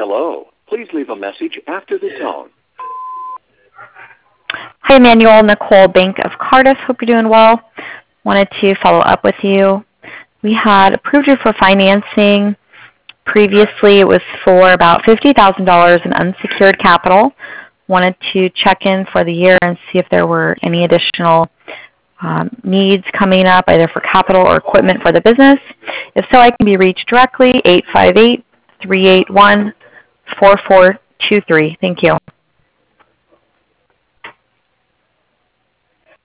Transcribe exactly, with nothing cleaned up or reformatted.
Hello. Please leave a message after the tone. Hi, Emmanuel. Nicole, Bank of Cardiff. Hope you're doing well. Wanted to follow up with you. We had approved you for financing. Previously, it was for about fifty thousand dollars in unsecured capital. Wanted to check in for the year and see if there were any additional um, needs coming up, either for capital or equipment for the business. If so, I can be reached directly, eight five eight, three eight one, four four two three. Thank you.